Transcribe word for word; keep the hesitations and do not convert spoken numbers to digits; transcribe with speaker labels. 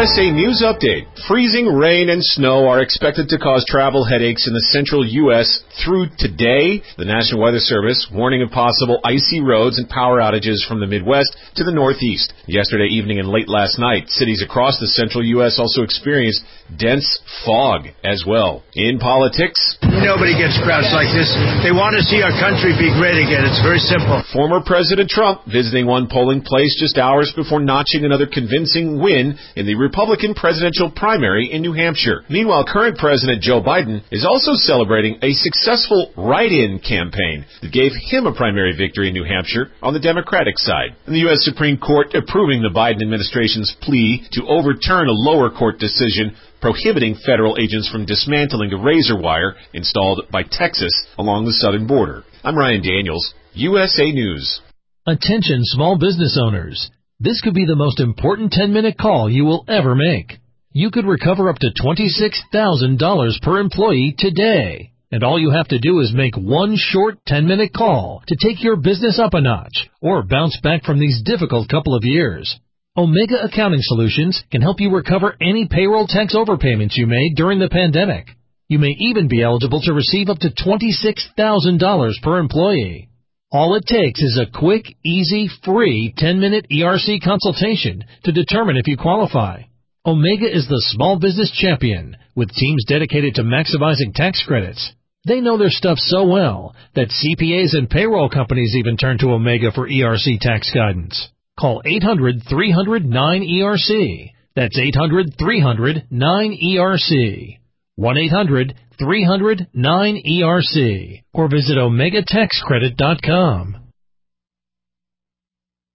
Speaker 1: S A News Update. Freezing rain and snow are expected to cause travel headaches in the central U S through today. The National Weather Service warning of possible icy roads and power outages from the Midwest to the Northeast. Yesterday evening and late last night, cities across the central U S also experienced dense fog as well. In politics,
Speaker 2: nobody gets crowds like this. They want to see our country be great again. It's very simple.
Speaker 1: Former President Trump visiting one polling place just hours before notching another convincing win in the Republican presidential primary in New Hampshire. Meanwhile, current President Joe Biden is also celebrating a successful write-in campaign that gave him a primary victory in New Hampshire on the Democratic side. And the U S Supreme Court approving the Biden administration's plea to overturn a lower court decision prohibiting federal agents from dismantling the razor wire installed by Texas along the southern border. I'm Ryan Daniels, U S A News.
Speaker 3: Attention small business owners. This could be the most important ten-minute call you will ever make. You could recover up to twenty-six thousand dollars per employee today. And all you have to do is make one short ten-minute call to take your business up a notch or bounce back from these difficult couple of years. Omega Accounting Solutions can help you recover any payroll tax overpayments you made during the pandemic. You may even be eligible to receive up to twenty-six thousand dollars per employee. All it takes is a quick, easy, free ten-minute E R C consultation to determine if you qualify. Omega is the small business champion with teams dedicated to maximizing tax credits. They know their stuff so well that C P As and payroll companies even turn to Omega for E R C tax guidance. Call eight hundred, three hundred, nine E R C. That's eight hundred, three hundred, nine E R C. one eight hundred, three hundred, nine E R C. Or visit omega tax credit dot com.